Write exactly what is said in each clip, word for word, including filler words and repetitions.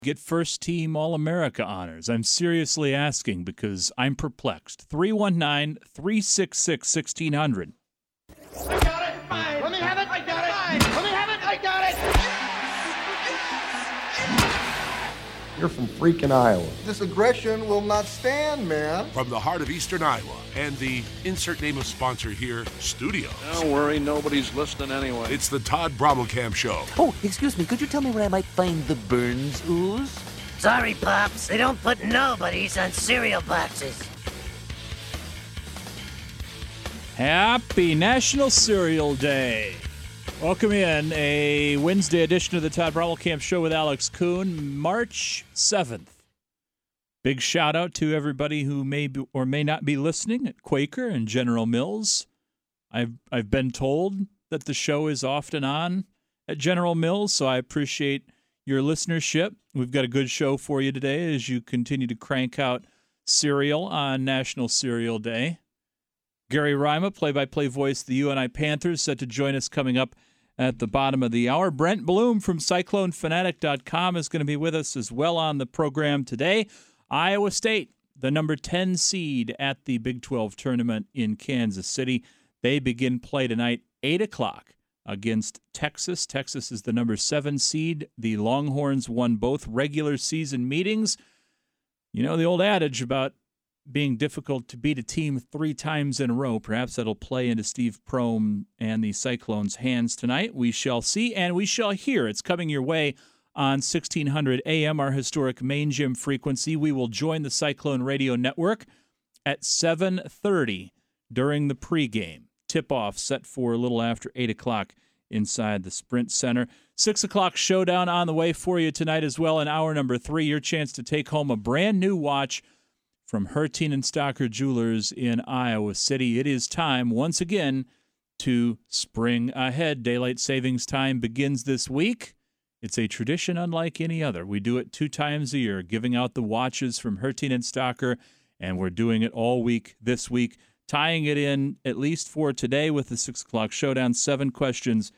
get first team All-America honors? I'm seriously asking because I'm perplexed. three one nine, three six six, one six zero zero. I got it. Fine. Let me have it. I got it. Fine. Let me have it. I got it. You're from freaking Iowa. This aggression will not stand, man. From the heart of Eastern Iowa and the insert name of sponsor here, studios. Don't worry, nobody's listening anyway. It's the Todd Brommelkamp Show. Oh, excuse me, could you tell me where I might find the Burns ooze? Sorry, Pops, they don't put nobodies on cereal boxes. Happy National Cereal Day. Welcome in a Wednesday edition of the Todd Brommelkamp Show with Alex Kuhn, March seventh. Big shout out to everybody who may be, or may not be listening at Quaker and General Mills. I've I've been told that the show is often on at General Mills, so I appreciate your listenership. We've got a good show for you today as you continue to crank out cereal on National Cereal Day. Gary Rima, play-by-play voice of the U N I Panthers, set to join us coming up at the bottom of the hour. Brent Bloom from Cyclone Fanatic dot com is going to be with us as well on the program today. Iowa State, the number ten seed at the Big twelve tournament in Kansas City. They begin play tonight, eight o'clock, against Texas. Texas is the number seven seed. The Longhorns won both regular season meetings. You know the old adage about being difficult to beat a team three times in a row. Perhaps that'll play into Steve Prohm and the Cyclones' hands tonight. We shall see and we shall hear. It's coming your way on sixteen hundred A M, our historic main gym frequency. We will join the Cyclone Radio Network at seven thirty during the pregame. Tip-off set for a little after eight o'clock inside the Sprint Center. six o'clock showdown on the way for you tonight as well in hour number three. Your chance to take home a brand new watch from Hertine and Stocker Jewelers in Iowa City. It is time, once again, to spring ahead. Daylight savings time begins this week. It's a tradition unlike any other. We do it two times a year, giving out the watches from Hertine and Stocker, and we're doing it all week this week, tying it in at least for today with the six o'clock showdown. Seven questions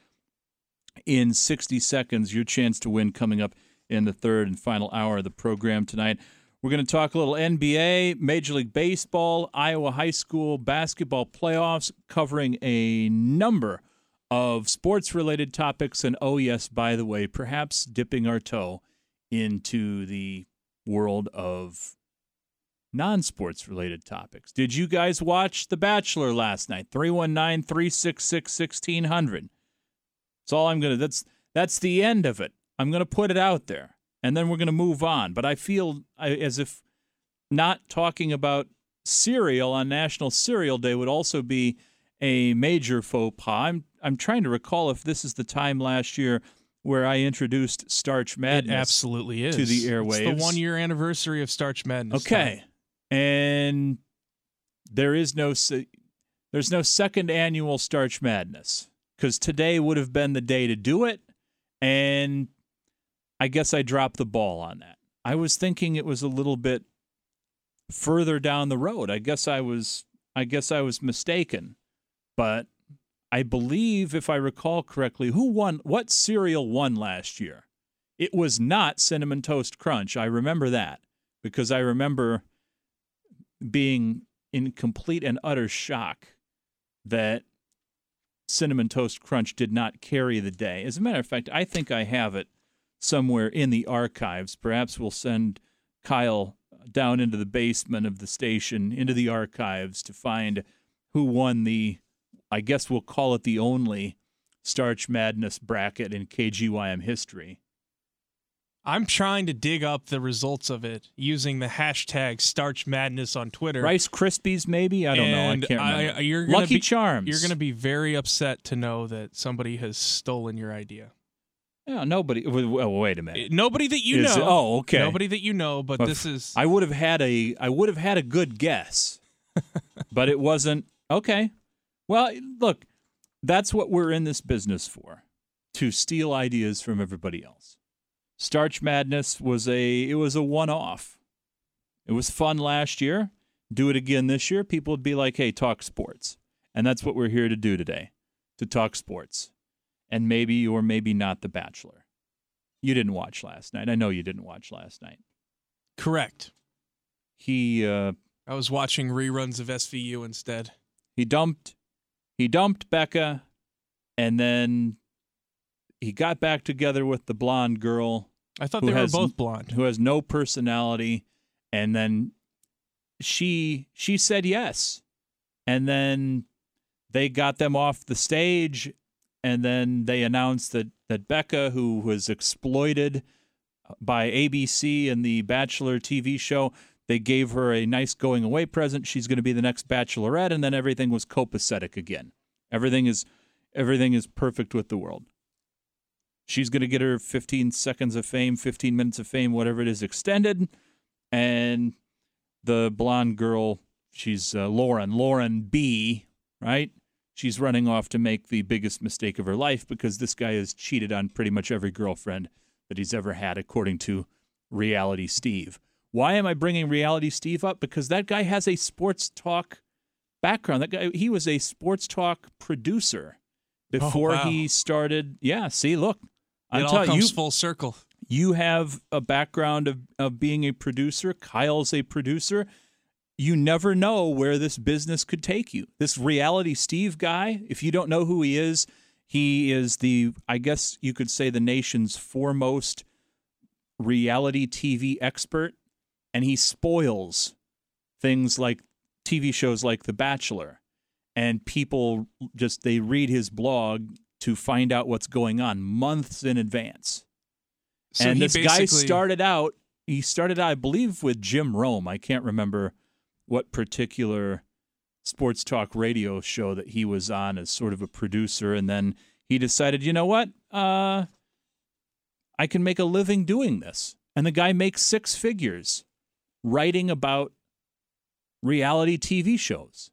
in sixty seconds. Your chance to win coming up in the third and final hour of the program tonight. We're going to talk a little N B A, Major League Baseball, Iowa high school basketball playoffs, covering a number of sports-related topics. And, oh, yes, by the way, perhaps dipping our toe into the world of non-sports-related topics. Did you guys watch The Bachelor last night? three one nine, three six six, one six zero zero. That's all I'm going to – that's that's the end of it. I'm going to put it out there. And then we're going to move on. But I feel as if not talking about cereal on National Cereal Day would also be a major faux pas. I'm, I'm trying to recall if this is the time last year where I introduced Starch Madness. It absolutely is. To the airwaves. It's the one-year anniversary of Starch Madness. Okay. Time. And there is no there's no second annual Starch Madness because today would have been the day to do it. And I guess I dropped the ball on that. I was thinking it was a little bit further down the road. I guess I was I guess I was mistaken. But I believe, if I recall correctly, who won what cereal won last year? It was not Cinnamon Toast Crunch. I remember that because I remember being in complete and utter shock that Cinnamon Toast Crunch did not carry the day. As a matter of fact, I think I have it somewhere in the archives. Perhaps we'll send Kyle down into the basement of the station, into the archives, to find who won the, I guess we'll call it the only Starch Madness bracket in K G Y M history. I'm trying to dig up the results of it using the hashtag Starch Madness on Twitter. Rice Krispies, maybe? I don't and know. I can't remember. I, you're gonna Lucky be, Charms. You're going to be very upset to know that somebody has stolen your idea. Yeah, nobody. Well, wait a minute. Nobody that you is know. It, oh, okay. Nobody that you know, but well, this is. I would have had a. I would have had a good guess, but it wasn't. Okay. Well, look, that's what we're in this business for, to steal ideas from everybody else. Starch Madness was a. It was a one-off. It was fun last year. Do it again this year. People would be like, "Hey, talk sports," and that's what we're here to do today, to talk sports. And maybe or maybe not The Bachelor. You didn't watch last night. I know you didn't watch last night. Correct. He uh, I was watching reruns of S V U instead. he dumped he dumped Becca, and then he got back together with the blonde girl. I thought who they were has- both blonde. who has no personality, and then she she said yes, and then they got them off the stage, and then they announced that that Becca, who was exploited by A B C in the Bachelor T V show, they gave her a nice going away present. She's going to be the next Bachelorette, and then everything was copacetic again. Everything is everything is perfect with the world. She's going to get her fifteen seconds of fame, fifteen minutes of fame, whatever it is, extended. And the blonde girl, she's uh, Lauren, Lauren B., right? She's running off to make the biggest mistake of her life because this guy has cheated on pretty much every girlfriend that he's ever had, according to Reality Steve. Why am I bringing Reality Steve up? Because that guy has a sports talk background. That guy, he was a sports talk producer before Oh, wow. he started. Yeah, see, look. It I'm all telling comes you, full circle. you have a background of, of being a producer. Kyle's a producer. You never know where this business could take you. This Reality Steve guy, if you don't know who he is, he is the, I guess you could say, the nation's foremost reality T V expert, and he spoils things like T V shows like The Bachelor, and people just, they read his blog to find out what's going on months in advance. So and he this guy basically- started out, he started out, I believe, with Jim Rome. I can't remember what particular sports talk radio show that he was on as sort of a producer. And then he decided, you know what? Uh, I can make a living doing this. And the guy makes six figures writing about reality T V shows.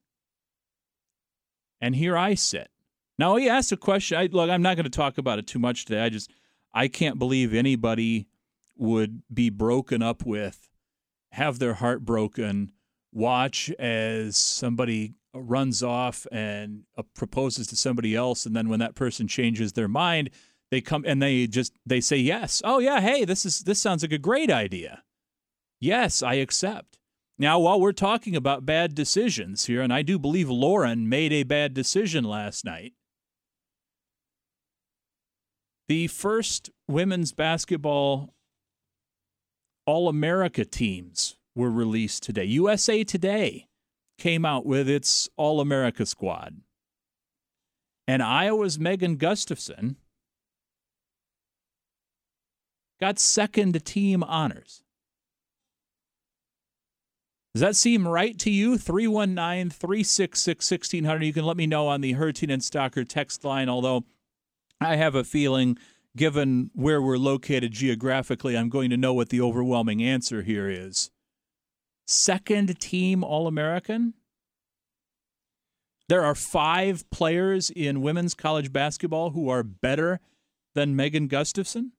And here I sit. Now, he asked a question. I, look, I'm not going to talk about it too much today. I just, I can't believe anybody would be broken up with, have their heart broken, watch as somebody runs off and uh, proposes to somebody else, and then when that person changes their mind, they come and they just they say yes. Oh yeah, hey, this is this sounds like a great idea. Yes, I accept. Now, while we're talking about bad decisions here, and I do believe Lauren made a bad decision last night, the first women's basketball All-America teams were released today. U S A Today came out with its All-America squad. And Iowa's Megan Gustafson got second team honors. Does that seem right to you? three one nine, three six six, one six zero zero. You can let me know on the Hertin and Stocker text line, although I have a feeling, given where we're located geographically, I'm going to know what the overwhelming answer here is. Second team All-American? There are five players in women's college basketball who are better than Megan Gustafson?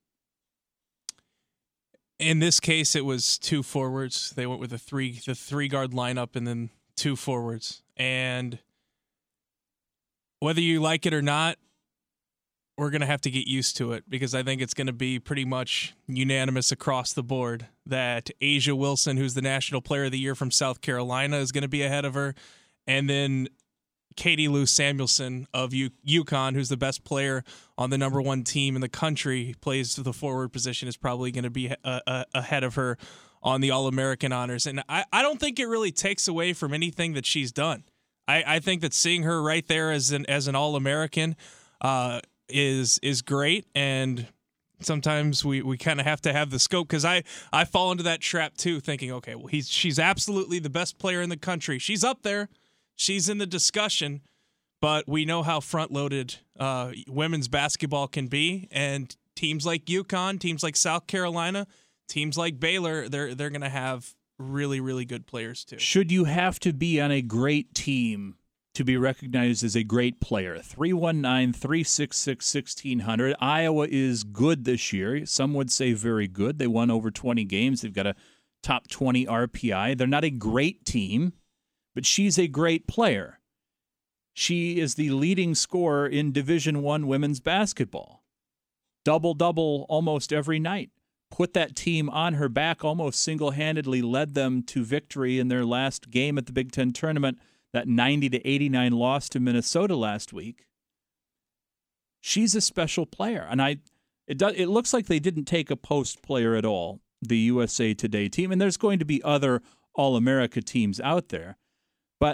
In this case, it was two forwards. They went with a three, the three guard lineup, and then two forwards. And whether you like it or not, we're going to have to get used to it, because I think it's going to be pretty much unanimous across the board that Asia Wilson, who's the National Player of the Year from South Carolina, is going to be ahead of her. And then Katie Lou Samuelson of U- UConn, who's the best player on the number one team in the country, plays the forward position, is probably going to be uh, uh, ahead of her on the All-American honors. And I, I don't think it really takes away from anything that she's done. I, I think that seeing her right there as an as an All-American uh, is is great. And sometimes we, we kind of have to have the scope, because I, I fall into that trap too, thinking, okay, well, he's she's absolutely the best player in the country. She's up there. She's in the discussion, but we know how front-loaded uh, women's basketball can be, and teams like UConn, teams like South Carolina, teams like Baylor, they're they're going to have really, really good players too. Should you have to be on a great team to be recognized as a great player? three one nine, three six six, one six zero zero. Iowa is good this year. Some would say very good. They won over twenty games. They've got a top twenty R P I. They're not a great team, but she's a great player. She is the leading scorer in Division One women's basketball. double-double almost every night. Put that team on her back, almost single-handedly led them to victory in their last game at the Big Ten tournament, that ninety to eighty-nine loss to Minnesota last week. She's a special player, and I it does it looks like they didn't take a post player at all, the U S A Today team, and there's going to be other All-America teams out there, but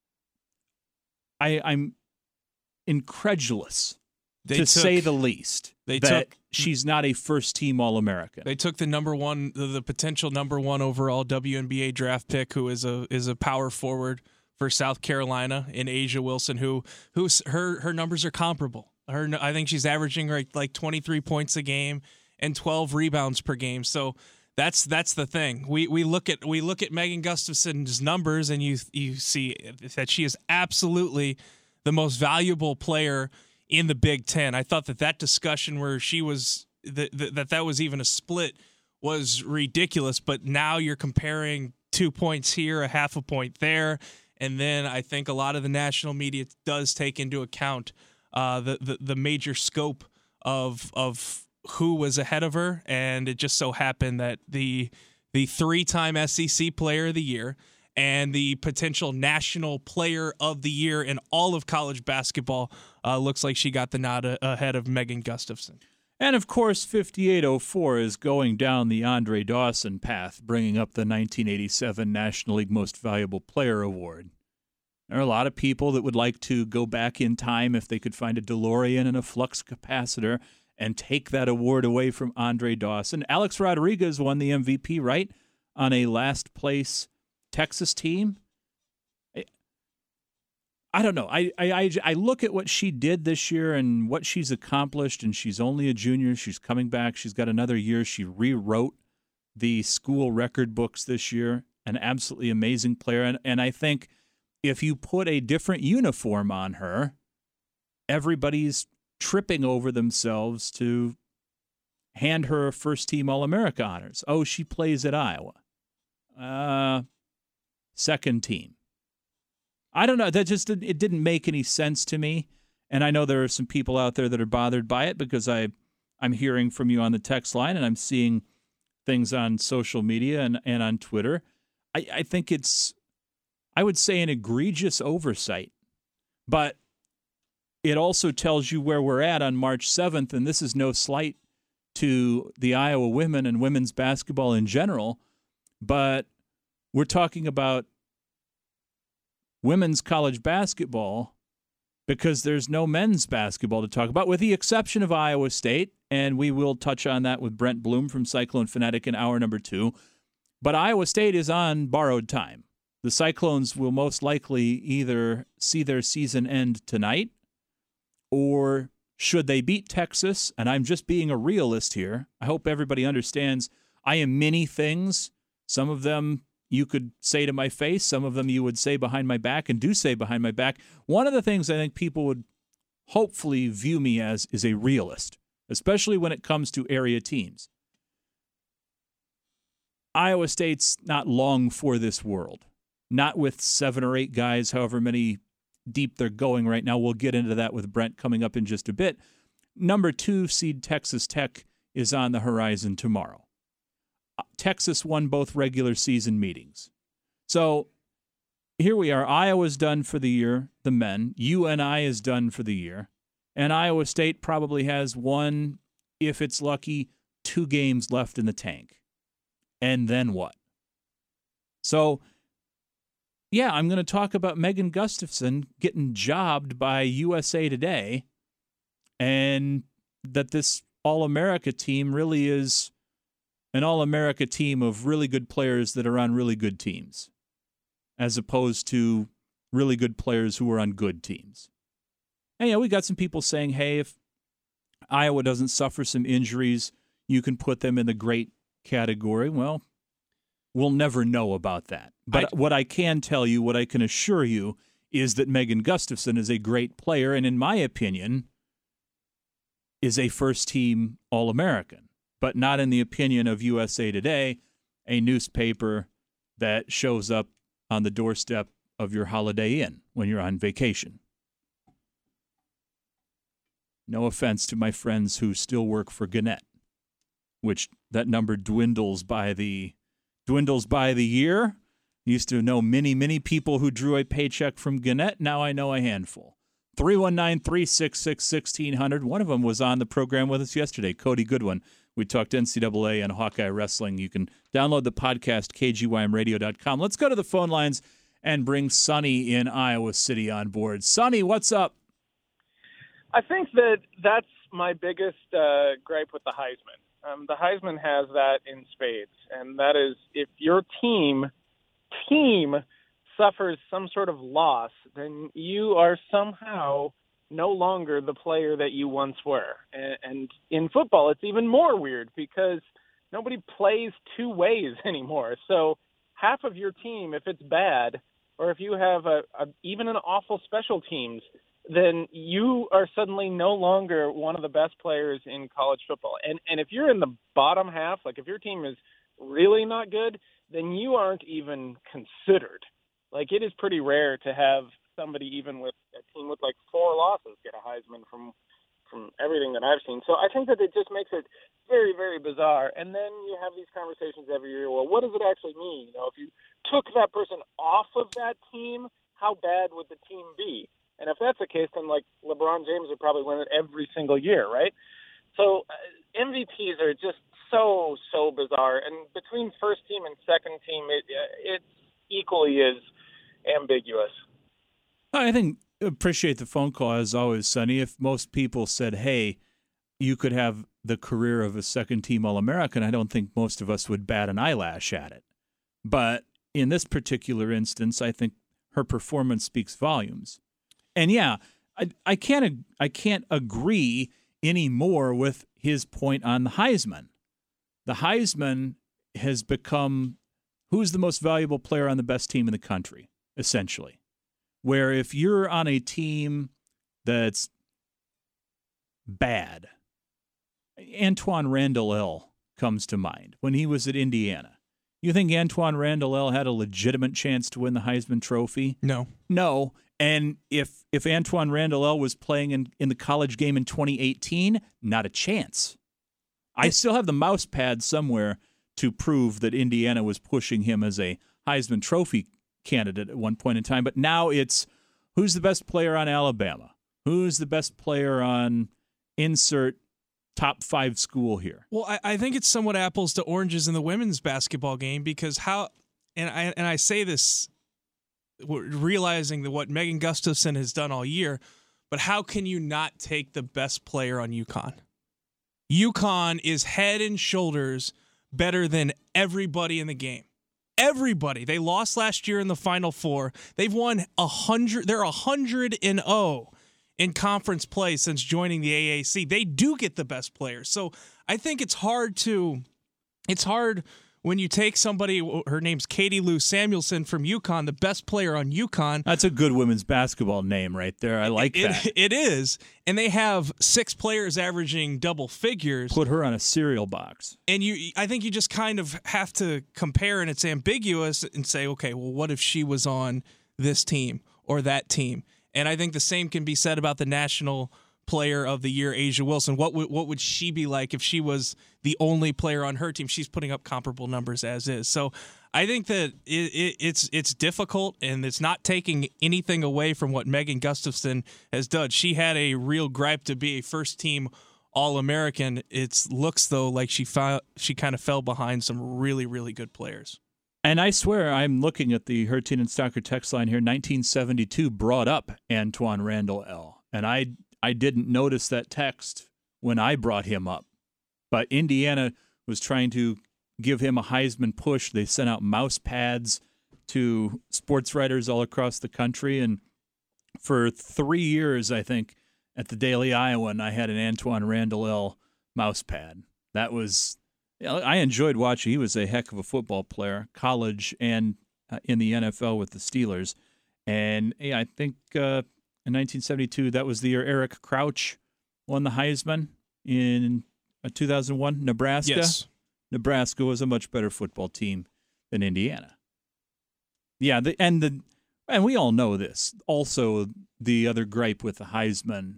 I, I'm incredulous, They to took, say the least, they that took, she's not a first-team All-American. They took the number one, the, the potential number one overall W N B A draft pick, who is a is a power forward for South Carolina, in Asia Wilson, who who's her her numbers are comparable. Her I think she's averaging like like twenty-three points a game and twelve rebounds per game. So that's that's the thing. We we look at we look at Megan Gustafson's numbers, and you you see that she is absolutely the most valuable player in the Big Ten. I thought that that discussion where she was that that that was even a split was ridiculous. But now you're comparing two points here, a half a point there, and then I think a lot of the national media does take into account uh, the, the the major scope of of who was ahead of her, and it just so happened that the the three-time S E C Player of the Year and the potential National Player of the Year in all of college basketball uh, looks like she got the nod a- ahead of Megan Gustafson. And, of course, fifty-eight oh four is going down the Andre Dawson path, bringing up the nineteen eighty-seven National League Most Valuable Player Award. There are a lot of people that would like to go back in time if they could find a DeLorean and a flux capacitor and take that award away from Andre Dawson. Alex Rodriguez won the M V P, right, on a last-place Texas team. I don't know. I, I I look at what she did this year and what she's accomplished, and she's only a junior. She's coming back. She's got another year. She rewrote the school record books this year. An absolutely amazing player. And, and I think if you put a different uniform on her, everybody's tripping over themselves to hand her first-team All-America honors. Oh, she plays at Iowa. Uh, second team. I don't know. That just it didn't make any sense to me. And I know there are some people out there that are bothered by it because I, I'm hearing from you on the text line and I'm seeing things on social media and, and on Twitter. I, I think it's, I would say, an egregious oversight. But it also tells you where we're at on March seventh, and this is no slight to the Iowa women and women's basketball in general, but we're talking about women's college basketball because there's no men's basketball to talk about, with the exception of Iowa State, and we will touch on that with Brent Bloom from Cyclone Fanatic in hour number two. But Iowa State is on borrowed time. The Cyclones will most likely either see their season end tonight, or should they beat Texas, and I'm just being a realist here, I hope everybody understands I am many things. Some of them you could say to my face. Some of them you would say behind my back and do say behind my back. One of the things I think people would hopefully view me as is a realist, especially when it comes to area teams. Iowa State's not long for this world. Not with seven or eight guys, however many deep they're going right now. We'll get into that with Brent coming up in just a bit. Number two seed Texas Tech is on the horizon tomorrow. Texas won both regular season meetings. So here we are. Iowa's done for the year, the men. U N I is done for the year. And Iowa State probably has one, if it's lucky, two games left in the tank. And then what? So, yeah, I'm going to talk about Megan Gustafson getting jobbed by U S A Today, and that this All-America team really is an All-America team of really good players that are on really good teams, as opposed to really good players who are on good teams. And, yeah, we got some people saying, hey, if Iowa doesn't suffer some injuries, you can put them in the great category. Well, we'll never know about that. But I, what I can tell you, what I can assure you, is that Megan Gustafson is a great player, and in my opinion, is a first-team All-American. But not in the opinion of U S A Today, a newspaper that shows up on the doorstep of your Holiday Inn when you're on vacation. No offense to my friends who still work for Gannett, which that number dwindles by the dwindles by the year. Used to know many, many people who drew a paycheck from Gannett. Now I know a handful. three one nine, three six six, one six zero zero. One of them was on the program with us yesterday, Cody Goodwin. We talked N C double A and Hawkeye Wrestling. You can download the podcast, K G Y M radio dot com. Let's go to the phone lines and bring Sonny in Iowa City on board. Sonny, what's up? I think that that's my biggest uh, gripe with the Heisman. Um, the Heisman has that in spades, and that is if your team team suffers some sort of loss, then you are somehow no longer the player that you once were. And, and in football, it's even more weird because nobody plays two ways anymore. So half of your team, if it's bad, or if you have a, a even an awful special teams, then you are suddenly no longer one of the best players in college football. And and if you're in the bottom half, like if your team is really not good, then you aren't even considered. Like it is pretty rare to have somebody even with a team with like four losses get a Heisman from from everything that I've seen. So I think that it just makes it very, very bizarre. And then you have these conversations every year. Well, what does it actually mean? You know, if you took that person off of that team, how bad would the team be? And if that's the case, then like LeBron James would probably win it every single year, right? So uh, M V Ps are just so, so bizarre. And between first team and second team, it it's equally as ambiguous. I think appreciate the phone call as always, Sonny. If most people said, hey, you could have the career of a second-team All-American, I don't think most of us would bat an eyelash at it. But in this particular instance, I think her performance speaks volumes. And yeah, I, I can't I can't agree any more with his point on the Heisman. The Heisman has become who's the most valuable player on the best team in the country, essentially. Where if you're on a team that's bad, Antwaan Randall El comes to mind when he was at Indiana. You think Antwaan Randall El had a legitimate chance to win the Heisman Trophy? No. No. And if if Antwaan Randall El was playing in, in the college game in twenty eighteen, not a chance. I still have the mouse pad somewhere to prove that Indiana was pushing him as a Heisman Trophy candidate at one point in time. But now it's who's the best player on Alabama? Who's the best player on insert top five school here? Well, I, I think it's somewhat apples to oranges in the women's basketball game because how, and I and I say this realizing that what Megan Gustafson has done all year, but how can you not take the best player on UConn? UConn is head and shoulders better than everybody in the game. Everybody. They lost last year in the Final Four. They've won a hundred. They're a hundred and zero in conference play since joining the A A C. They do get the best players. So I think it's hard to. It's hard when you take somebody. Her name's Katie Lou Samuelson from UConn, the best player on UConn. That's a good women's basketball name right there. I like it, that. It is, and they have six players averaging double figures. Put her on a cereal box. And you, I think you just kind of have to compare, and it's ambiguous, and say, okay, well, what if she was on this team or that team? And I think the same can be said about the National Player of the Year, A'ja Wilson. What would what would she be like if she was the only player on her team? She's putting up comparable numbers as is. So I think that it, it, it's it's difficult, and it's not taking anything away from what Megan Gustafson has done. She had a real gripe to be a first-team All-American. It looks, though, like she found, she kind of fell behind some really, really good players. And I swear, I'm looking at the Hertin and Stocker text line here. nineteen seventy-two brought up Antwaan Randall El, and I I didn't notice that text when I brought him up. But Indiana was trying to give him a Heisman push. They sent out mouse pads to sports writers all across the country. And for three years, I think, at the Daily Iowan, I had an Antwaan Randall El mouse pad. That was, you know, I enjoyed watching. He was a heck of a football player, college and uh, in the N F L with the Steelers. And yeah, I think uh, in nineteen seventy-two, that was the year Eric Crouch won the Heisman in uh, two thousand one, Nebraska. Yes. Nebraska was a much better football team than Indiana. Yeah, the, and the and we all know this. Also, the other gripe with the Heisman,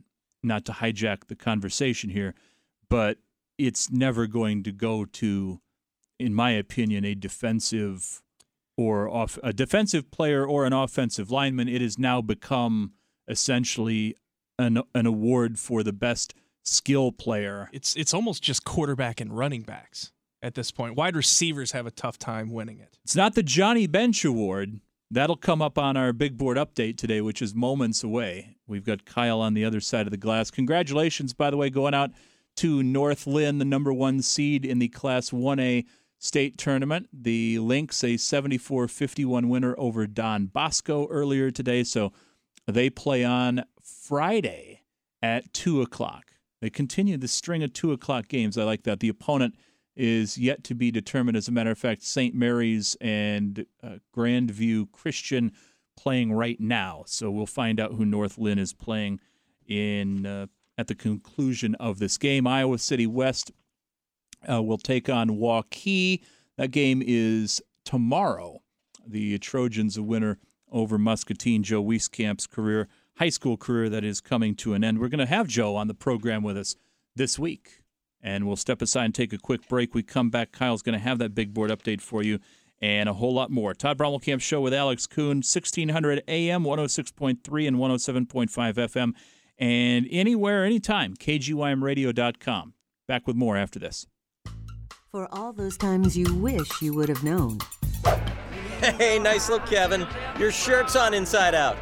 not to hijack the conversation here, but it's never going to go to, in my opinion, a defensive or off a defensive player or an offensive lineman. It has now become essentially an an award for the best skill player. It's it's almost just quarterback and running backs at this point. Wide receivers have a tough time winning it. It's not the Johnny Bench Award. That'll come up on our big board update today, which is moments away. We've got Kyle on the other side of the glass. Congratulations, by the way, going out to North Lynn, the number one seed in the Class one A state tournament. The Lynx, a seventy-four fifty-one winner over Don Bosco earlier today. So they play on Friday at two o'clock. They continue the string of two o'clock games. I like that. The opponent is yet to be determined. As a matter of fact, Saint Mary's and uh, Grandview Christian playing right now. So we'll find out who North Lynn is playing in uh, at the conclusion of this game. Iowa City West uh, will take on Waukee. That game is tomorrow. The Trojans a winner over Muscatine. Joe Wieskamp's career, high school career, that is coming to an end. We're going to have Joe on the program with us this week. And we'll step aside and take a quick break. We come back. Kyle's going to have that big board update for you and a whole lot more. Todd Brommelkamp Show with Alex Kuhn, sixteen hundred A M, one oh six point three and one oh seven point five F M. And anywhere, anytime, K G Y M radio dot com. Back with more after this. For all those times you wish you would have known. Hey, nice look, Kevin. Your shirt's on inside out.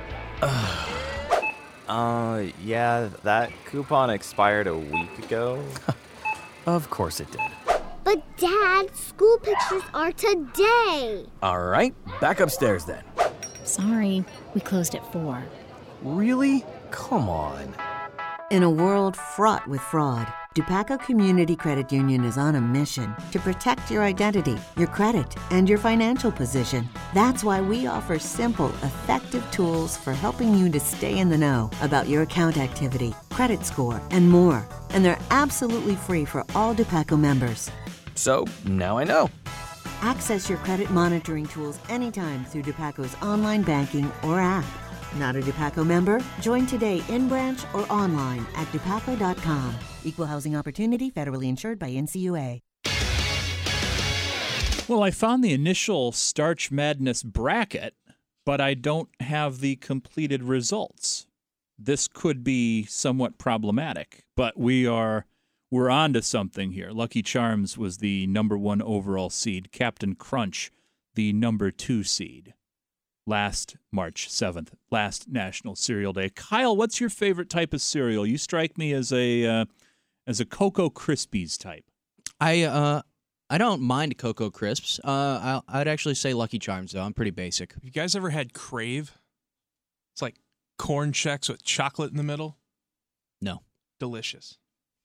uh, yeah, that coupon expired a week ago. Of course it did. But, Dad, school pictures are today. All right, back upstairs then. Sorry, we closed at four. Really? Come on. In a world fraught with fraud, Dupaco Community Credit Union is on a mission to protect your identity, your credit, and your financial position. That's why we offer simple, effective tools for helping you to stay in the know about your account activity, credit score, and more. And they're absolutely free for all Dupaco members. So, now I know. Access your credit monitoring tools anytime through Dupaco's online banking or app. Not a Dupaco member? Join today in branch or online at dupaco dot com. Equal housing opportunity, federally insured by N C U A. Well, I found the initial Starch Madness bracket, but I don't have the completed results. This could be somewhat problematic, but we are we're on to something here. Lucky Charms was the number one overall seed. Captain Crunch, the number two seed. Last March seventh, last National Cereal Day. Kyle, what's your favorite type of cereal? You strike me as a uh, as a Cocoa Krispies type. I uh I don't mind Cocoa Crisps. Uh, I, I'd actually say Lucky Charms though. I'm pretty basic. Have you guys ever had Crave? It's like corn checks with chocolate in the middle. No. Delicious.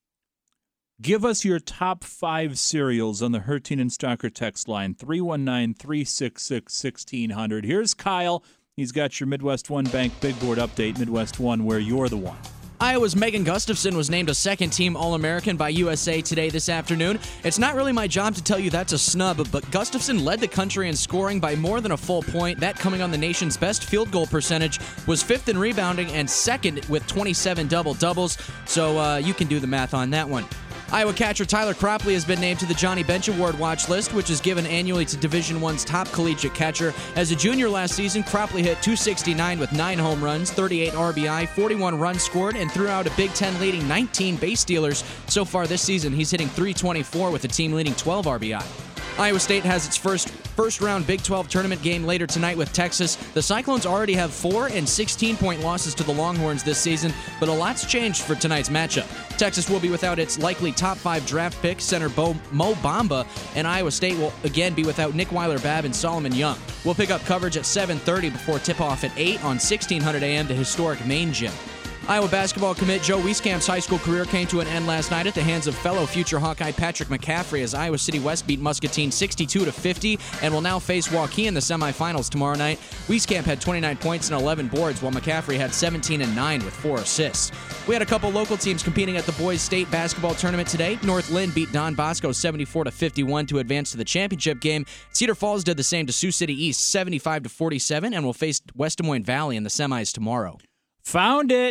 Give us your top five cereals on the Hertin and Stalker text line, three one nine, three six six, one six zero zero. Here's Kyle. He's got your Midwest One Bank Big Board update, Midwest One, where you're the one. Iowa's Megan Gustafson was named a second-team All-American by U S A Today this afternoon. It's not really my job to tell you that's a snub, but Gustafson led the country in scoring by more than a full point. That coming on the nation's best field goal percentage, was fifth in rebounding and second with twenty-seven double-doubles, so uh, you can do the math on that one. Iowa catcher Tyler Cropley has been named to the Johnny Bench Award watch list, which is given annually to Division I's top collegiate catcher. As a junior last season, Cropley hit two sixty-nine with nine home runs, thirty-eight R B I, forty-one runs scored, and threw out a Big Ten leading nineteen base stealers. So far this season, he's hitting three twenty-four with a team leading twelve R B I. Iowa State has its first first-round Big twelve tournament game later tonight with Texas. The Cyclones already have four and sixteen-point losses to the Longhorns this season, but a lot's changed for tonight's matchup. Texas will be without its likely top five draft pick, center Bo, Mo Bamba, and Iowa State will again be without Nick Weiler-Babb and Solomon Young. We'll pick up coverage at seven thirty before tip-off at eight on sixteen hundred A M to historic Main Gym. Iowa basketball commit Joe Wieskamp's high school career came to an end last night at the hands of fellow future Hawkeye Patrick McCaffrey as Iowa City West beat Muscatine sixty-two to fifty and will now face Waukee in the semifinals tomorrow night. Wieskamp had twenty-nine points and eleven boards, while McCaffrey had seventeen and nine with four assists. We had a couple local teams competing at the boys' state basketball tournament today. North Lynn beat Don Bosco seventy-four to fifty-one to advance to the championship game. Cedar Falls did the same to Sioux City East seventy-five to forty-seven and will face West Des Moines Valley in the semis tomorrow. Found it.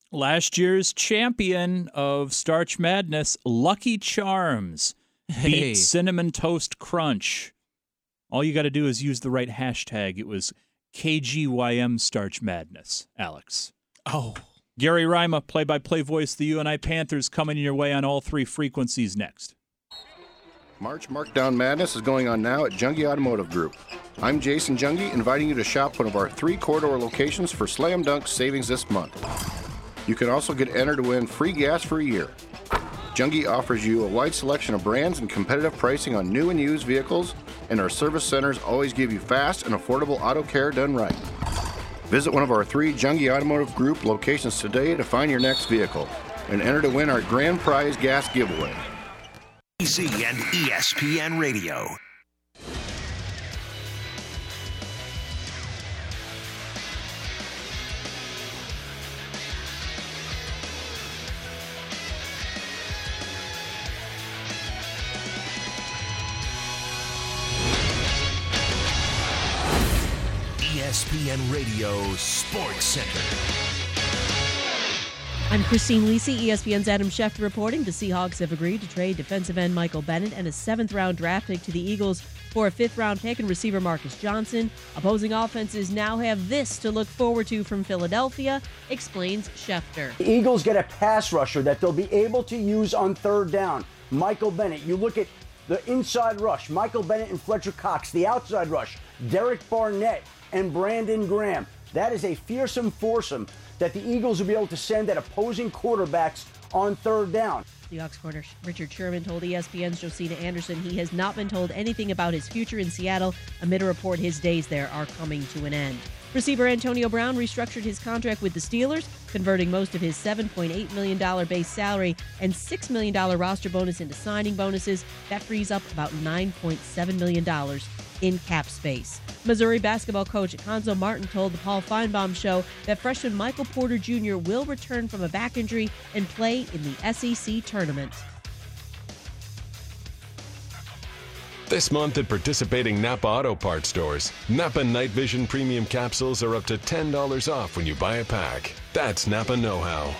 Last year's champion of Starch Madness, Lucky Charms, beat Hey. Cinnamon Toast Crunch. All you got to do is use the right hashtag. It was K G Y M Starch Madness, Alex. Oh. Gary Rima, play-by-play voice, the U N I Panthers coming your way on all three frequencies next. March Markdown Madness is going on now at Jungie Automotive Group. I'm Jason Jungie, inviting you to shop one of our three corridor locations for slam dunk savings this month. You can also get entered to win free gas for a year. Jungie offers you a wide selection of brands and competitive pricing on new and used vehicles, and our service centers always give you fast and affordable auto care done right. Visit one of our three Jungie Automotive Group locations today to find your next vehicle and enter to win our grand prize gas giveaway. E Z and E S P N Radio. E S P N Radio Sports Center. I'm Christine Lisi, E S P N's Adam Schefter reporting. The Seahawks have agreed to trade defensive end Michael Bennett and a seventh-round draft pick to the Eagles for a fifth-round pick and receiver Marcus Johnson. Opposing offenses now have this to look forward to from Philadelphia, explains Schefter. The Eagles get a pass rusher that they'll be able to use on third down. Michael Bennett. You look at the inside rush, Michael Bennett and Fletcher Cox. The outside rush, Derek Barnett and Brandon Graham. That is a fearsome foursome that the Eagles will be able to send at opposing quarterbacks on third down. Seahawks corner Richard Sherman told E S P N's Josina Anderson he has not been told anything about his future in Seattle amid a report his days there are coming to an end. Receiver Antonio Brown restructured his contract with the Steelers, converting most of his seven point eight million dollars base salary and six million dollars roster bonus into signing bonuses. That frees up about nine point seven million dollars in cap space. Missouri basketball coach Konzo Martin told the Paul Feinbaum Show that freshman Michael Porter Junior will return from a back injury and play in the S E C tournament. This month at participating Napa Auto Parts stores, Napa Night Vision Premium Capsules are up to ten dollars off when you buy a pack. That's Napa know-how.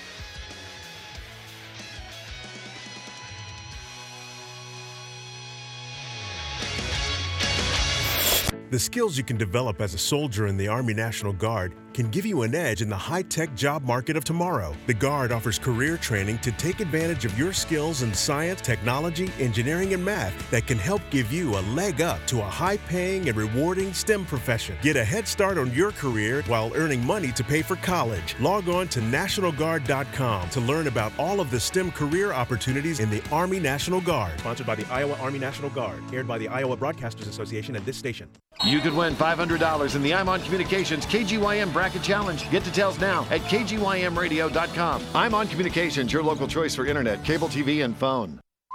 The skills you can develop as a soldier in the Army National Guard can give you an edge in the high-tech job market of tomorrow. The Guard offers career training to take advantage of your skills in science, technology, engineering, and math that can help give you a leg up to a high-paying and rewarding STEM profession. Get a head start on your career while earning money to pay for college. Log on to National Guard dot com to learn about all of the STEM career opportunities in the Army National Guard. Sponsored by the Iowa Army National Guard. Aired by the Iowa Broadcasters Association and this station. You could win five hundred dollars in the I'm On Communications K G Y M Bracket Challenge. Get details now at K G Y M radio dot com. I'm On Communications, your local choice for internet, cable T V, and phone.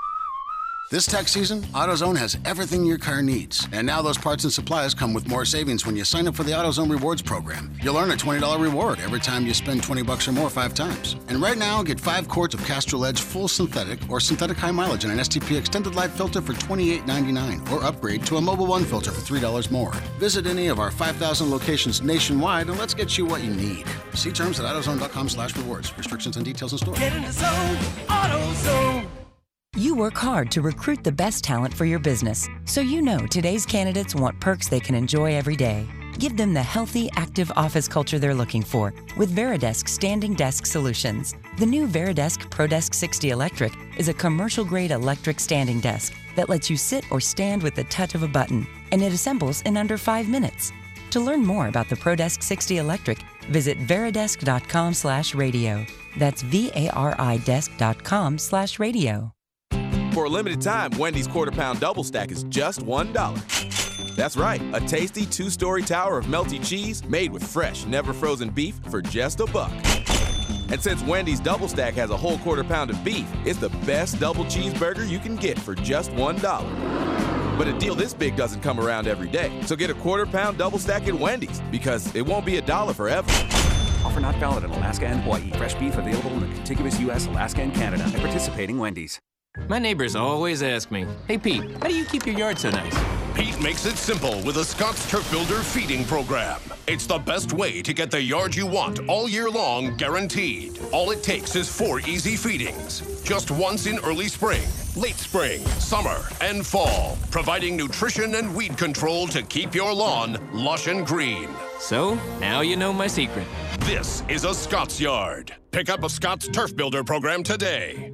This tax season, AutoZone has everything your car needs. And now those parts and supplies come with more savings when you sign up for the AutoZone Rewards program. You'll earn a twenty dollars reward every time you spend twenty bucks or more five times. And right now, get five quarts of Castrol Edge full synthetic or synthetic high mileage and an S T P extended life filter for twenty-eight ninety-nine, or upgrade to a Mobile One filter for three dollars more. Visit any of our five thousand locations nationwide and let's get you what you need. See terms at AutoZone dot com slash rewards. Restrictions and details in store. Get in the zone, AutoZone. You work hard to recruit the best talent for your business, so you know today's candidates want perks they can enjoy every day. Give them the healthy, active office culture they're looking for with Veridesk Standing Desk Solutions. The new Veridesk ProDesk sixty Electric is a commercial-grade electric standing desk that lets you sit or stand with the touch of a button, and it assembles in under five minutes. To learn more about the ProDesk sixty Electric, visit veridesk dot com slash radio. That's V A R I desk dot com slash radio. For a limited time, Wendy's Quarter Pound Double Stack is just one dollar. That's right, a tasty two-story tower of melty cheese made with fresh, never frozen beef for just a buck. And since Wendy's Double Stack has a whole quarter pound of beef, it's the best double cheeseburger you can get for just one dollar. But a deal this big doesn't come around every day. So get a quarter pound double stack at Wendy's, because it won't be a dollar forever. Offer not valid in Alaska and Hawaii. Fresh beef available in the contiguous U S, Alaska, and Canada at participating Wendy's. My neighbors always ask me, "Hey Pete, how do you keep your yard so nice?" Pete makes it simple with a Scott's Turf Builder feeding program. It's the best way to get the yard you want all year long, guaranteed. All it takes is four easy feedings. Just once in early spring, late spring, summer, and fall, providing nutrition and weed control to keep your lawn lush and green. So, now you know my secret. This is a Scott's Yard. Pick up a Scott's Turf Builder program today.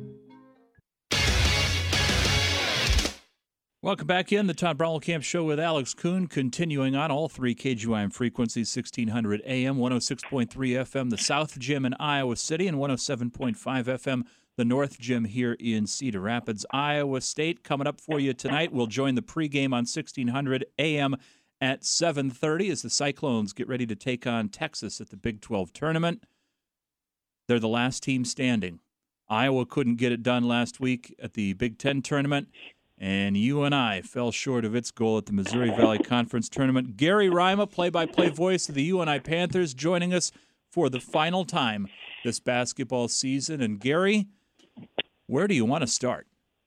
Welcome back in the Todd Camp Show with Alex Kuhn, continuing on all three K G Y M frequencies, sixteen hundred A M, one oh six point three F M, the South Gym in Iowa City, and one oh seven point five F M, the North Gym here in Cedar Rapids. Iowa State coming up for you tonight. We'll join the pregame on sixteen hundred A M at seven thirty as the Cyclones get ready to take on Texas at the Big twelve tournament. They're the last team standing. Iowa couldn't get it done last week at the Big Ten tournament, and U N I fell short of its goal at the Missouri Valley Conference Tournament. Gary Rima, play-by-play voice of the U N I Panthers, joining us for the final time this basketball season. And Gary, where do you want to start?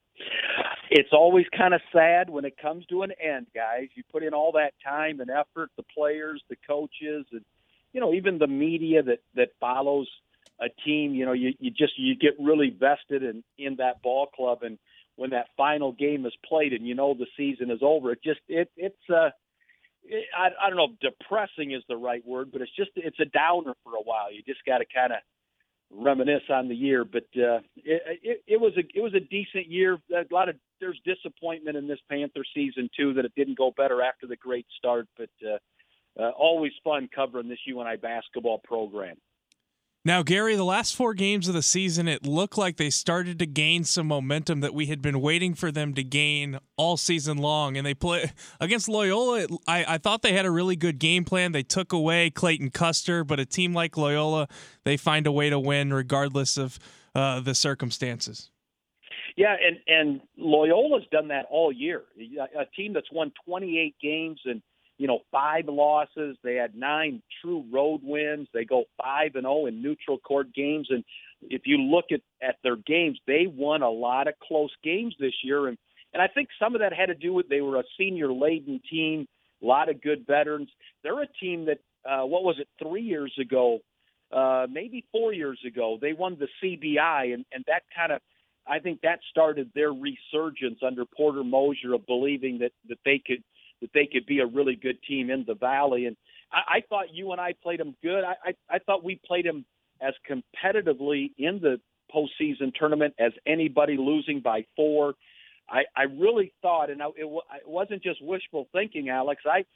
It's always kind of sad when it comes to an end, guys. You put in all that time and effort, the players, the coaches, and, you know, even the media that, that follows a team. You know, you, you just you get really vested in, in that ball club, and when that final game is played and you know the season is over, it just it it's uh it, I, I don't know if depressing is the right word, but it's just it's a downer for a while. You just got to kind of reminisce on the year, but uh, it, it it was a it was a decent year. A lot of there's disappointment in this Panther season too that it didn't go better after the great start, but uh, uh, always fun covering this U N I basketball program. Now, Gary, the last four games of the season, it looked like they started to gain some momentum that we had been waiting for them to gain all season long. And they play against Loyola. I, I thought they had a really good game plan. They took away Clayton Custer, but a team like Loyola, they find a way to win regardless of uh, the circumstances. Yeah, and, and Loyola's done that all year. A team that's won twenty-eight games and, you know, five losses. They had nine true road wins. They go five and oh in neutral court games. And if you look at, at their games, they won a lot of close games this year. And, and I think some of that had to do with they were a senior-laden team, a lot of good veterans. They're a team that, uh, what was it, three years ago, uh, maybe four years ago, they won the C B I, and, and that kind of, I think that started their resurgence under Porter Mosier of believing that, that they could that they could be a really good team in the Valley. And I, I thought you and I played them good. I, I, I thought we played them as competitively in the postseason tournament as anybody, losing by four. I, I really thought, and I, it, it wasn't just wishful thinking, Alex, I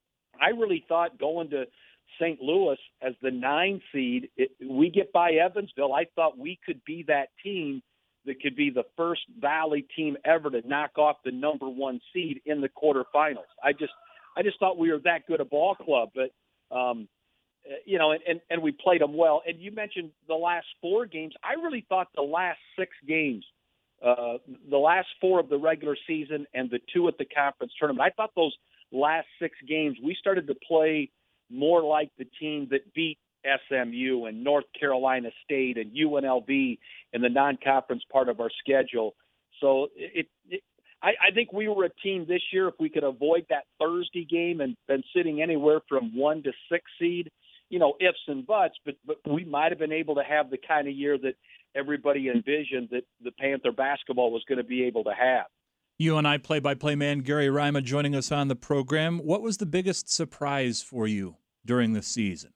I really thought going to Saint Louis as the nine seed, it, we get by Evansville, I thought we could be that team that could be the first Valley team ever to knock off the number one seed in the quarterfinals. I just, I just thought we were that good a ball club, but um, you know, and, and, and we played them well. And you mentioned the last four games. I really thought the last six games, uh, the last four of the regular season and the two at the conference tournament, I thought those last six games we started to play more like the team that beat S M U and North Carolina State and U N L V in the non-conference part of our schedule. So it, it I, I think we were a team this year, if we could avoid that Thursday game and been sitting anywhere from one to six seed, you know, ifs and buts, but, but we might have been able to have the kind of year that everybody envisioned that the Panther basketball was going to be able to have. U N I play-by-play man Gary Rima joining us on the program. What was the biggest surprise for you during the season?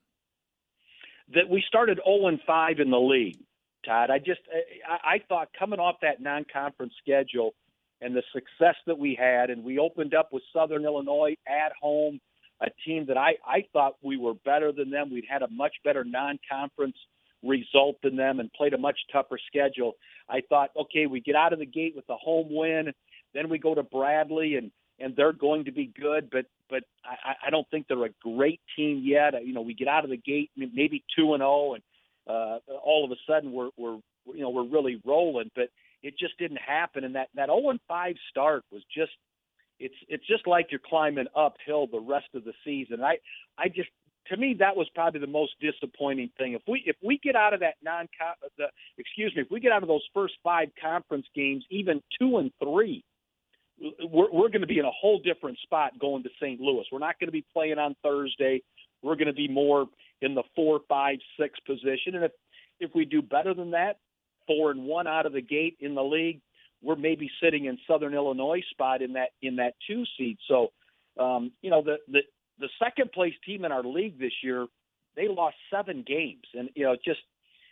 That we started oh and five in the league, Todd. I just I, I thought coming off that non-conference schedule and the success that we had, and we opened up with Southern Illinois at home, a team that I, I thought we were better than them. We'd had a much better non-conference result than them and played a much tougher schedule. I thought, okay, we get out of the gate with a home win, then we go to Bradley, and and they're going to be good, but but I, I don't think they're a great team yet. You know, we get out of the gate maybe two and zero, and uh, all of a sudden we're we're you know we're really rolling. But it just didn't happen, and that that zero and five start was just it's it's just like you're climbing uphill the rest of the season. I I just to me that was probably the most disappointing thing. If we if we get out of that non the excuse me if we get out of those first five conference games even two and three. we're, we're going to be in a whole different spot going to Saint Louis. We're not going to be playing on Thursday. We're going to be more in the four, five, six position. And if, if we do better than that, four and one out of the gate in the league, we're maybe sitting in Southern Illinois spot in that in that two seed. So, um, you know, the, the the second place team in our league this year, they lost seven games, and you know, just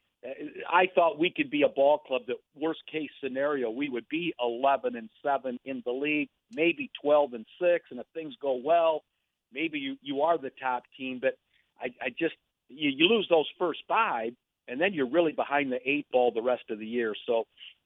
I thought we could be a ball club that worst case scenario we would be eleven and seven in the league, maybe twelve and six, and if things go well, maybe you you are the top team. But I, I just you, you lose those first five, and then you're really behind the eight ball the rest of the year. So.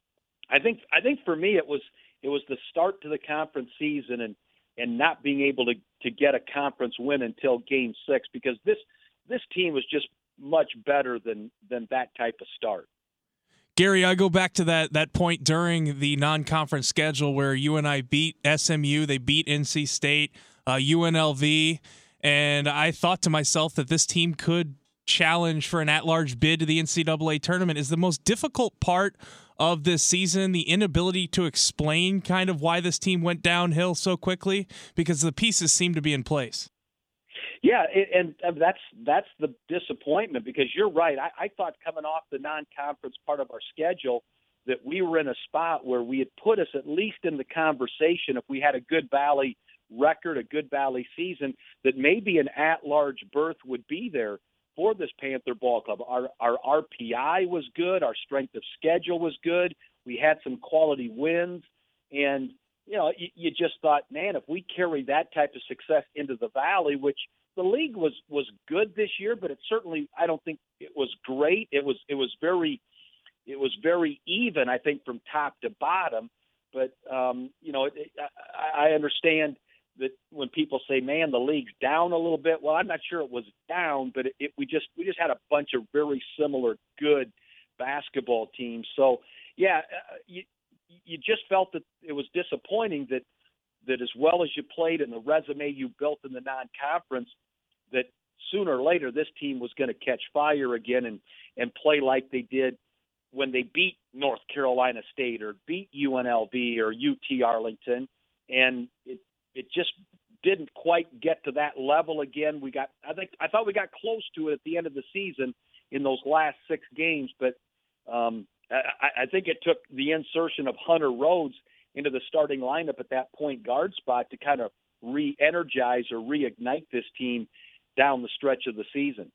I think I think for me it was it was the start to the conference season and, and not being able to, to get a conference win until game six, because this this team was just much better than than that type of start. Gary, I go back to that that point during the non-conference schedule where you and I beat S M U, they beat N C State, uh, U N L V, and I thought to myself that this team could challenge for an at-large bid to the N C double A tournament. Is the most difficult part of this season the inability to explain kind of why this team went downhill so quickly, because the pieces seem to be in place? Yeah, and that's that's the disappointment, because you're right. I, I thought coming off the non-conference part of our schedule that we were in a spot where we had put us at least in the conversation if we had a good Valley record, a good Valley season, that maybe an at-large berth would be there for this Panther ball club. Our our R P I was good. Our strength of schedule was good. We had some quality wins. And, you know, you, you just thought, man, if we carry that type of success into the Valley, which the league was, was good this year, but it certainly, I don't think it was great. It was, it was very, it was very even, I think, from top to bottom. But, um, you know, it, I, I understand that when people say, man, the league's down a little bit, well, I'm not sure it was down, but it, it, we just we just had a bunch of very similar good basketball teams. So, yeah, uh, you, you just felt that it was disappointing that that as well as you played and the resume you built in the non-conference, that sooner or later this team was going to catch fire again and, and play like they did when they beat North Carolina State or beat U N L V or U T Arlington. And it It just didn't quite get to that level again. We got, I think, I thought we got close to it at the end of the season in those last six games, but um, I, I think it took the insertion of Hunter Rhodes into the starting lineup at that point guard spot to kind of re-energize or reignite this team down the stretch of the season.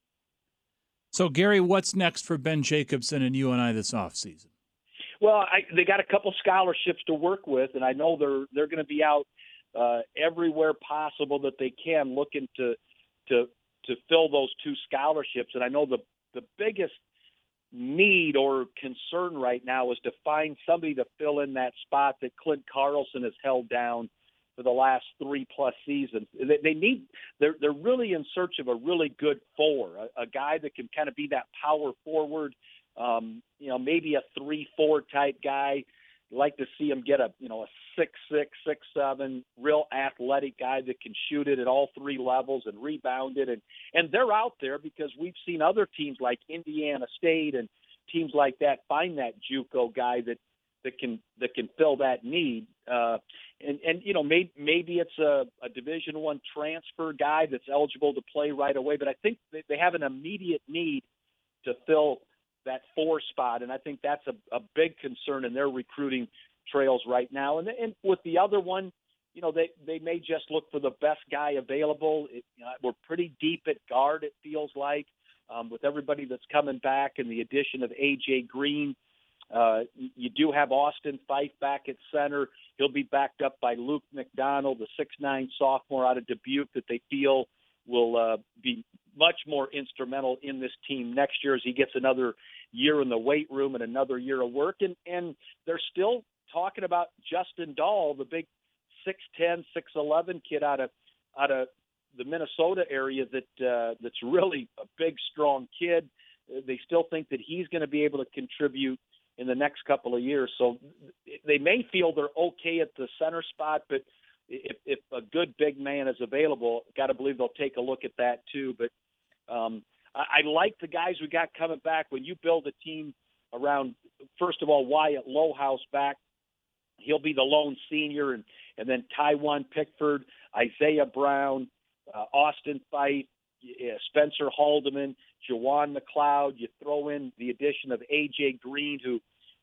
So, Gary, what's next for Ben Jacobson and you and I this offseason? Well, I, they got a couple scholarships to work with, and I know they're they're going to be out uh, everywhere possible that they can, looking to to to fill those two scholarships. And I know the the biggest need or concern right now is to find somebody to fill in that spot that Clint Carlson has held down for the last three plus seasons. They, they need they're they're really in search of a really good four, a, a guy that can kind of be that power forward. Um, you know, maybe a three four type guy. You'd like to see him get a you know a six six six seven real athletic guy that can shoot it at all three levels and rebound it, and and they're out there because we've seen other teams like Indiana State and teams like that find that JUCO guy that that can that can fill that need. Uh, and and you know maybe maybe it's a, a Division One transfer guy that's eligible to play right away, but I think they, they have an immediate need to fill that four spot, and I think that's a, a big concern in their recruiting trails right now. And, and with the other one, you know, they, they may just look for the best guy available. It, you know, we're pretty deep at guard, it feels like, um, with everybody that's coming back and the addition of A J Green. Uh, you do have Austin Fife back at center. He'll be backed up by Luke McDonald, the six nine sophomore out of Dubuque that they feel will uh, be much more instrumental in this team next year as he gets another year in the weight room and another year of work. And, and they're still talking about Justin Dahl, the big six ten, six eleven kid out of out of the Minnesota area that uh, that's really a big, strong kid. They still think that he's going to be able to contribute in the next couple of years. So they may feel they're okay at the center spot, but if, if a good big man is available, got to believe they'll take a look at that too. But um, I, I like the guys we got coming back. When you build a team around, first of all, Wyatt Lowhouse back he'll be the lone senior, and, and then Tywan Pickford, Isaiah Brown, uh, Austin Fife, uh, Spencer Haldeman, Jawan McLeod. You throw in the addition of A J Green, who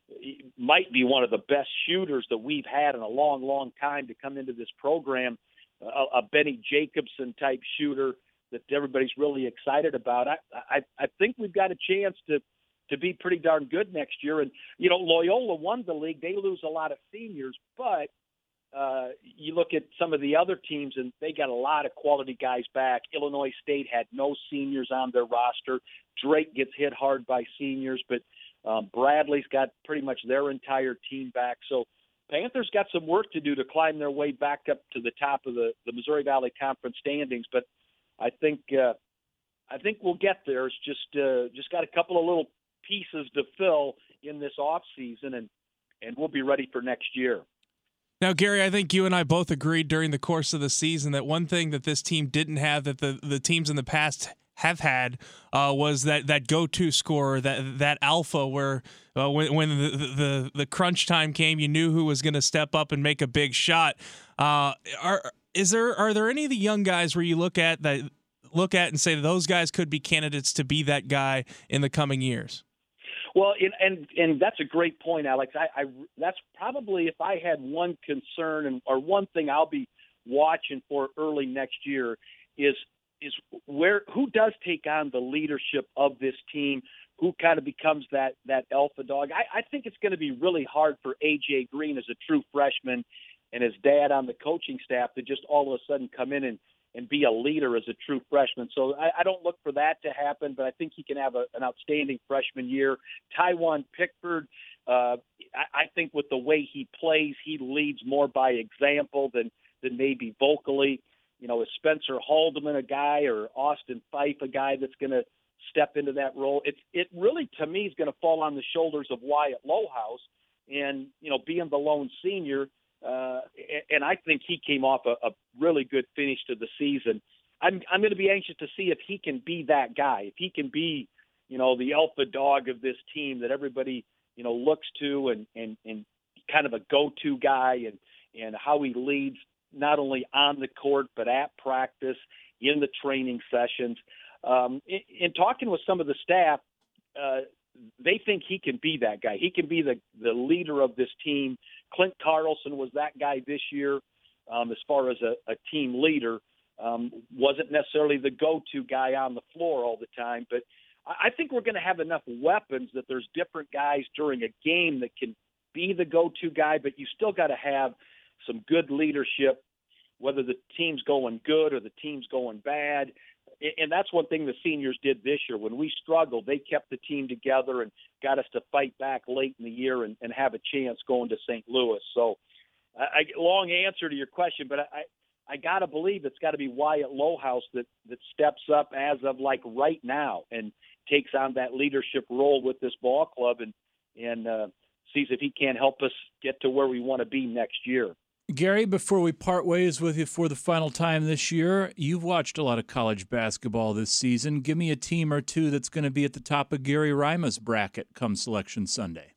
might be one of the best shooters that we've had in a long, long time to come into this program, a, a Benny Jacobson type shooter that everybody's really excited about. I, I, I think we've got a chance to, to be pretty darn good next year. And, you know, Loyola won the league. They lose a lot of seniors, but uh, you look at some of the other teams and they got a lot of quality guys back. Illinois State had no seniors on their roster. Drake gets hit hard by seniors, but um, Bradley's got pretty much their entire team back. So Panthers got some work to do to climb their way back up to the top of the, the Missouri Valley Conference standings. But I think uh, I think we'll get there. It's just uh, just got a couple of little pieces to fill in this off season, and and we'll be ready for next year. Now, Gary, I think you and I both agreed during the course of the season that one thing that this team didn't have that the, the teams in the past have had uh, was that, that go-to scorer, that that alpha where uh, when, when the, the the crunch time came, you knew who was going to step up and make a big shot. Uh, are is there are there any of the young guys where you look at that look at and say those guys could be candidates to be that guy in the coming years? Well, and and, and that's a great point, Alex. I, I that's probably if I had one concern and or one thing I'll be watching for early next year is is where who does take on the leadership of this team, who kind of becomes that that alpha dog. I, I think it's going to be really hard for A J Green as a true freshman and his dad on the coaching staff to just all of a sudden come in and, and be a leader as a true freshman. So I, I don't look for that to happen, but I think he can have a, an outstanding freshman year. Tywan Pickford, uh, I, I think with the way he plays, he leads more by example than, than maybe vocally. You know, is Spencer Haldeman a guy or Austin Fife a guy that's going to step into that role? It's it really, to me, is going to fall on the shoulders of Wyatt Lowhouse and, you know, being the lone senior. Uh, and I think he came off a, a really good finish to the season. I'm I'm going to be anxious to see if he can be that guy, if he can be, you know, the alpha dog of this team that everybody, you know, looks to and, and, and kind of a go-to guy and, and how he leads not only on the court but at practice, in the training sessions. Um, in, in talking with some of the staff, uh, they think he can be that guy. He can be the, the leader of this team. Clint Carlson was that guy this year um, as far as a, a team leader. Um, wasn't necessarily the go-to guy on the floor all the time, but I, I think we're going to have enough weapons that there's different guys during a game that can be the go-to guy, but you still got to have some good leadership, whether the team's going good or the team's going bad. And that's one thing the seniors did this year. When we struggled, they kept the team together and got us to fight back late in the year and, and have a chance going to Saint Louis. So I, I long answer to your question, but I, I got to believe it's got to be Wyatt Lowhouse that, that steps up as of like right now and takes on that leadership role with this ball club and, and uh, sees if he can't help us get to where we want to be next year. Gary, before we part ways with you for the final time this year, you've watched a lot of college basketball this season. Give me a team or two that's going to be at the top of Gary Rima's bracket come Selection Sunday.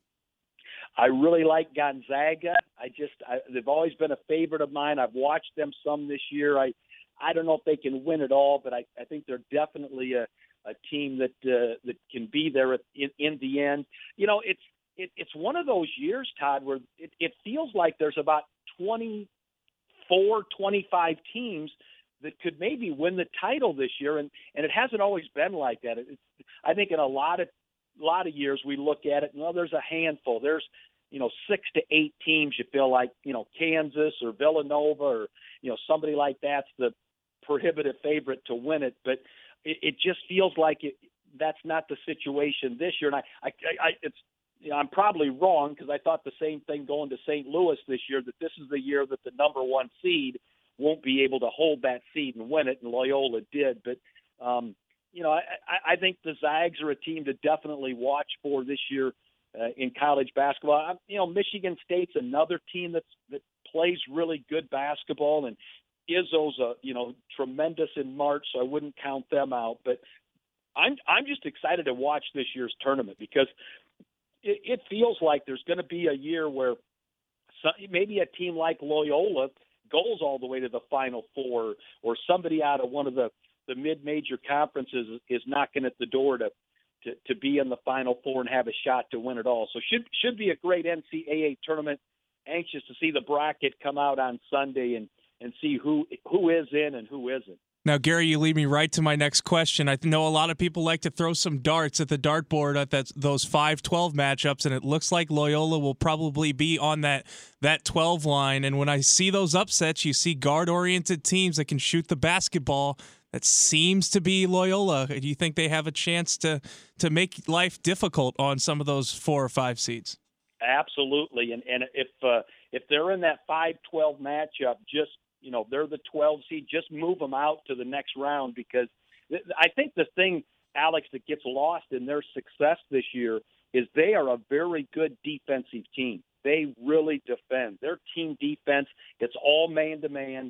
I really like Gonzaga. I just I, they've always been a favorite of mine. I've watched them some this year. I I don't know if they can win it all, but I, I think they're definitely a, a team that uh, that can be there at, in, in the end. You know, it's it, it's one of those years, Todd, where it, it feels like there's about twenty-four, twenty-five teams that could maybe win the title this year, and, and it hasn't always been like that. It's, I think in a lot of a lot of years we look at it, and well, there's a handful. There's you know six to eight teams. You feel like you know Kansas or Villanova or you know somebody like that's the prohibitive favorite to win it, but it, it just feels like it. That's not the situation this year, and I, I, I it's. You know, I'm probably wrong because I thought the same thing going to Saint Louis this year, that this is the year that the number one seed won't be able to hold that seed and win it, and Loyola did. But, um, you know, I, I think the Zags are a team to definitely watch for this year uh, in college basketball. I, you know, Michigan State's another team that's, that plays really good basketball, and Izzo's, a, you know, tremendous in March, so I wouldn't count them out. But I'm I'm just excited to watch this year's tournament because – it feels like there's going to be a year where some, maybe a team like Loyola goes all the way to the Final Four, or somebody out of one of the, the mid-major conferences is knocking at the door to, to, to be in the Final Four and have a shot to win it all. So should should be a great N C double A tournament. Anxious to see the bracket come out on Sunday and, and see who who is in and who isn't. Now, Gary, you lead me right to my next question. I know a lot of people like to throw some darts at the dartboard at that, those five twelve matchups, and it looks like Loyola will probably be on that, that twelve line. And when I see those upsets, you see guard-oriented teams that can shoot the basketball. That seems to be Loyola. Do you think they have a chance to, to make life difficult on some of those four or five seeds? Absolutely, and and if uh, if they're in that five twelve matchup, just you know they're the twelve seed, just move them out to the next round, because th- I think the thing, Alex, that gets lost in their success this year is they are a very good defensive team. They really defend. Their team defense, it's all man to man,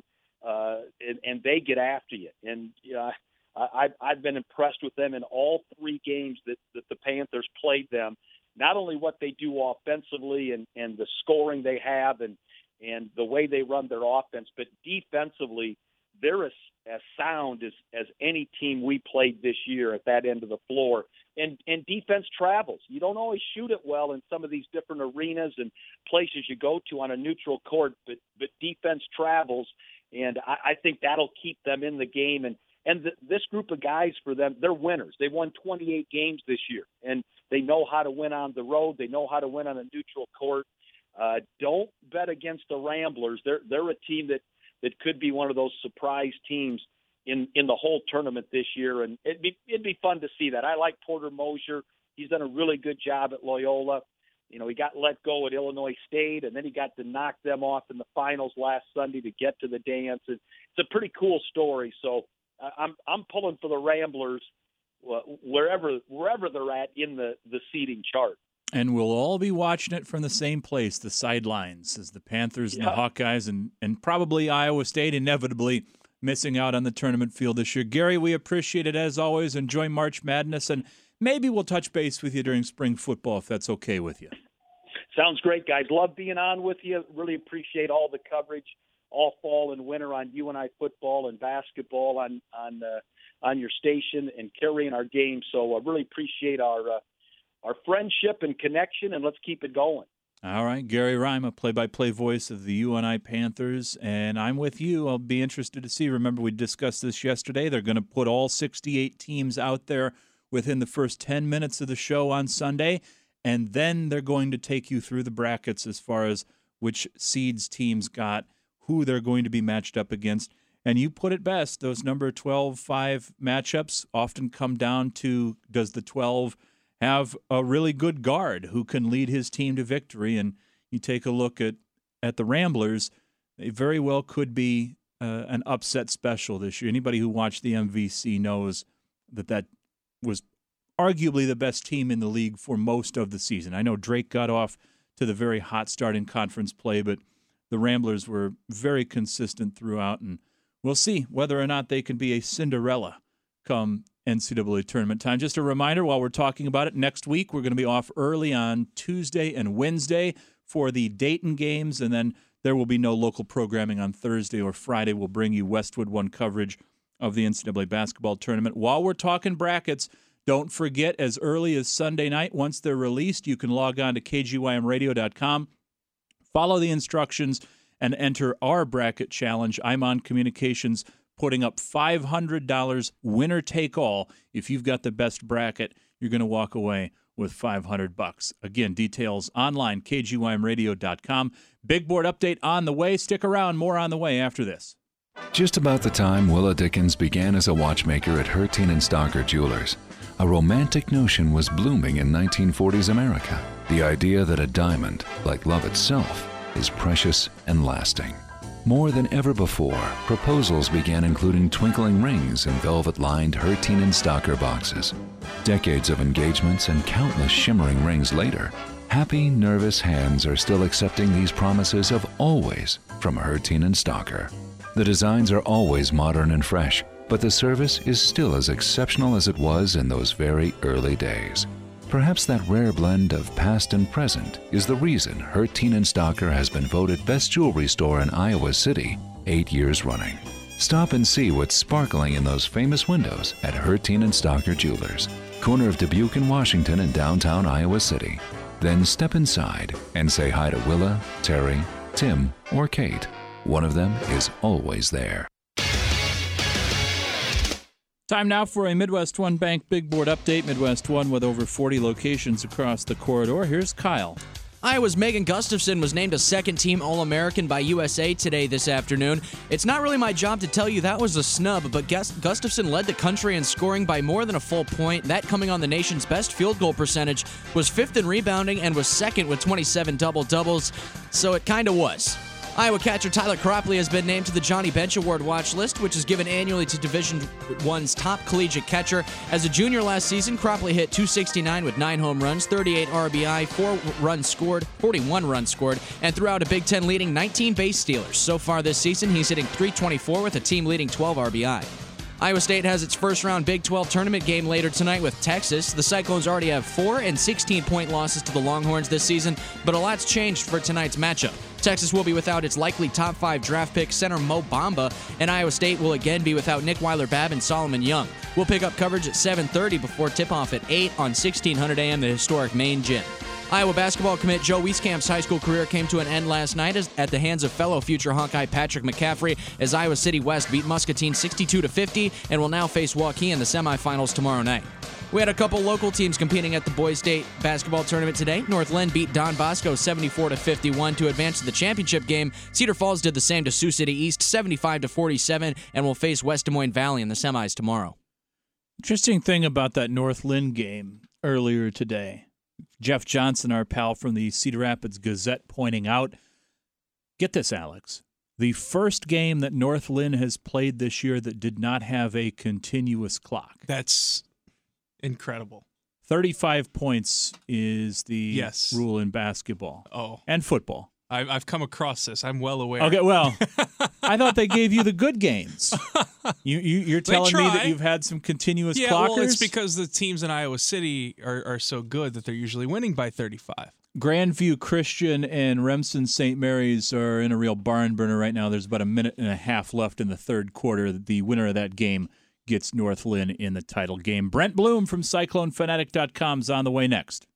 and, and they get after you. And you know, I, I've I've been impressed with them in all three games that, that the Panthers played them. Not only what they do offensively and, and the scoring they have and, and the way they run their offense, but defensively, they're as, as sound as, as any team we played this year at that end of the floor. And, and defense travels. You don't always shoot it well in some of these different arenas and places you go to on a neutral court, but, but defense travels, and I, I think that'll keep them in the game. And And the, this group of guys, for them, they're winners. They won twenty-eight games this year, and they know how to win on the road. They know how to win on a neutral court. Uh, don't bet against the Ramblers. They're they're a team that, that could be one of those surprise teams in, in the whole tournament this year, and it'd be it'd be fun to see that. I like Porter Mosier. He's done a really good job at Loyola. You know, he got let go at Illinois State, and then he got to knock them off in the finals last Sunday to get to the dance. And it's a pretty cool story. So I'm I'm pulling for the Ramblers wherever wherever they're at in the, the seeding chart. And we'll all be watching it from the same place, the sidelines, as the Panthers and Yeah. the Hawkeyes and, and probably Iowa State inevitably missing out on the tournament field this year. Gary, we appreciate it as always. Enjoy March Madness, and maybe we'll touch base with you during spring football if that's okay with you. Sounds great, guys. Love being on with you. Really appreciate all the coverage all fall and winter on U N I football and basketball on on uh, on your station and carrying our game. So I really appreciate our uh, our friendship and connection, and let's keep it going. All right, Gary Rima, play-by-play voice of the U N I Panthers, and I'm with you. I'll be interested to see. Remember, we discussed this yesterday. They're going to put all sixty-eight teams out there within the first ten minutes of the show on Sunday, and then they're going to take you through the brackets as far as which seeds teams got, who they're going to be matched up against. And you put it best, those number twelve five matchups often come down to, does the twelve have a really good guard who can lead his team to victory? And you take a look at, at the Ramblers, they very well could be uh, an upset special this year. Anybody who watched the M V C knows that that was arguably the best team in the league for most of the season. I know Drake got off to the very hot start in conference play, but the Ramblers were very consistent throughout, and we'll see whether or not they can be a Cinderella come N C double A tournament time. Just a reminder, while we're talking about it, next week we're going to be off early on Tuesday and Wednesday for the Dayton games, and then there will be no local programming on Thursday or Friday. We'll bring you Westwood One coverage of the N C double A basketball tournament. While we're talking brackets, don't forget, as early as Sunday night, once they're released, you can log on to K G Y M radio dot com, follow the instructions, and enter our bracket challenge. I'm on Communications, putting up five hundred dollars winner take all. If you've got the best bracket, you're going to walk away with five hundred bucks. Again, details online, K G Y M radio dot com. Big board update on the way. Stick around, more on the way after this. Just about the time Willa Dickens began as a watchmaker at Herteen and Stocker Jewelers, a romantic notion was blooming in nineteen forties America. The idea that a diamond, like love itself, is precious and lasting. More than ever before, proposals began including twinkling rings in velvet-lined Herteen and Stocker boxes. Decades of engagements and countless shimmering rings later, happy, nervous hands are still accepting these promises of always from Herteen and Stocker. The designs are always modern and fresh, but the service is still as exceptional as it was in those very early days. Perhaps that rare blend of past and present is the reason Herteen and Stocker has been voted best jewelry store in Iowa City eight years running. Stop and see what's sparkling in those famous windows at Herteen and Stocker Jewelers, corner of Dubuque and Washington in downtown Iowa City. Then step inside and say hi to Willa, Terry, Tim, or Kate. One of them is always there. Time now for a Midwest One Bank Big Board update. Midwest One with over forty locations across the corridor. Here's Kyle. Iowa's Megan Gustafson was named a second-team All-American by U S A Today this afternoon. It's not really my job to tell you that was a snub, but Gustafson led the country in scoring by more than a full point. That coming on the nation's best field goal percentage, was fifth in rebounding, and was second with twenty-seven double-doubles, so it kind of was. Iowa catcher Tyler Cropley has been named to the Johnny Bench Award watch list, which is given annually to Division One's top collegiate catcher. As a junior last season, Cropley hit two sixty-nine with nine home runs, thirty-eight R B I, four runs scored, forty-one runs scored, and threw out a Big Ten leading nineteen base stealers. So far this season, he's hitting three twenty-four with a team leading twelve R B I. Iowa State has its first-round Big twelve tournament game later tonight with Texas. The Cyclones already have four and sixteen-point losses to the Longhorns this season, but a lot's changed for tonight's matchup. Texas will be without its likely top five draft pick center Mo Bamba, and Iowa State will again be without Nick Weiler-Babb and Solomon Young. We'll pick up coverage at seven thirty before tip-off at eight on sixteen hundred A M, the historic Main Gym. Iowa basketball commit Joe Wieskamp's high school career came to an end last night as, at the hands of fellow future Hawkeye Patrick McCaffrey as Iowa City West beat Muscatine sixty-two to fifty and will now face Waukee in the semifinals tomorrow night. We had a couple local teams competing at the Boys State basketball tournament today. North Lynn beat Don Bosco seventy-four to fifty-one to advance to the championship game. Cedar Falls did the same to Sioux City East seventy-five to forty-seven and will face West Des Moines Valley in the semis tomorrow. Interesting thing about that North Lynn game earlier today. Jeff Johnson, our pal from the Cedar Rapids Gazette, pointing out, get this, Alex, the first game that North Lynn has played this year that did not have a continuous clock. That's incredible. thirty-five points is the yes. rule in basketball oh. and football. I've, I've come across this. I'm well aware. Okay, well, I thought they gave you the good games. You, you, you're telling me that you've had some continuous yeah, clockers? Well, it's because the teams in Iowa City are, are so good that they're usually winning by thirty-five. Grandview Christian and Remsen Saint Mary's are in a real barn burner right now. There's about a minute and a half left in the third quarter. The winner of that game gets North Lynn in the title game. Brent Bloom from Cyclone Fanatic dot com is on the way next.